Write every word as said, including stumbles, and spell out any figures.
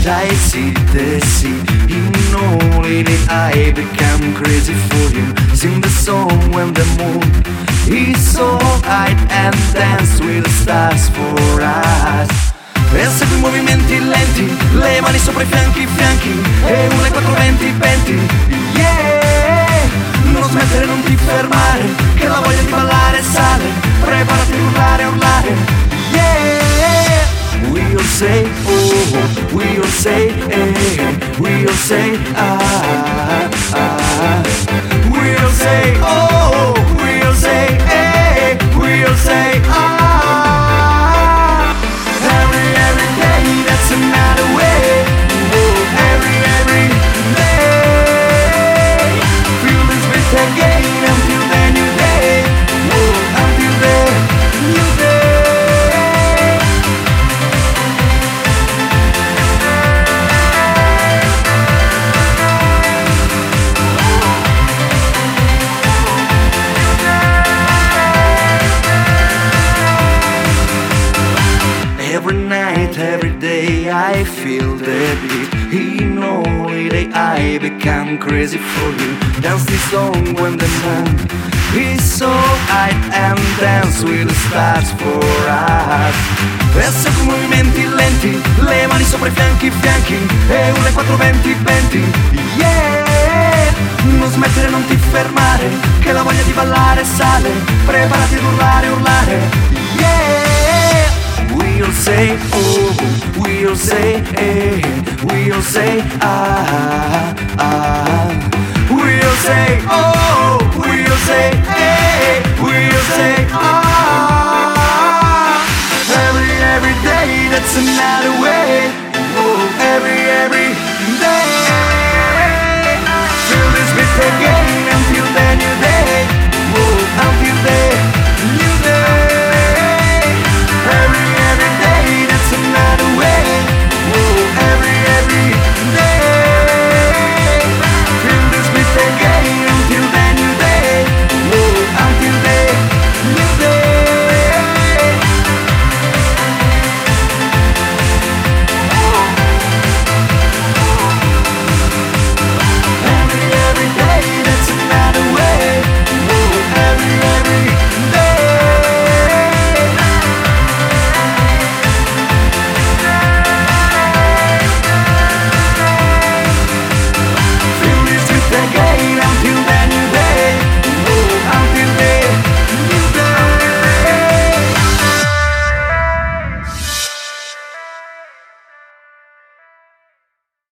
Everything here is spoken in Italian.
I see the sea. In holiday I become crazy for you. Sing the song when the moon is so bright and dance with the stars for us. E segui i movimenti lenti, le mani sopra i fianchi, i fianchi, e uno, quattro, venti, venti, yeah! Non smettere, non ti fermare, che la voglia di ballare sale. Preparati a urlare, urlare, yeah! We'll say, oh, we'll say, eh, we'll say, ah, ah. We'll say, oh, we'll say, eh, we'll say, ah. Every, every day, that's another way. Oh, every, every day. Feel this beat again until the new day. Oh, until the new day. Every night, every day I feel the beat. In holiday I become crazy for you. Dance this song when the moon is so bright and dance with the stars for us. E segui movimenti lenti, le mani sopra i fianchi, i fianchi, e uno, quattro, venti, venti, yeah! Non smettere, non ti fermare, che la voglia di ballare sale. Preparati ad urlare, urlare, yeah! We'll say, oh, we'll say, eh, we'll say, ah, ah. We'll say, oh, we'll say, eh, we'll say, ah. Every, every day, that's another way. Oh, every, every day.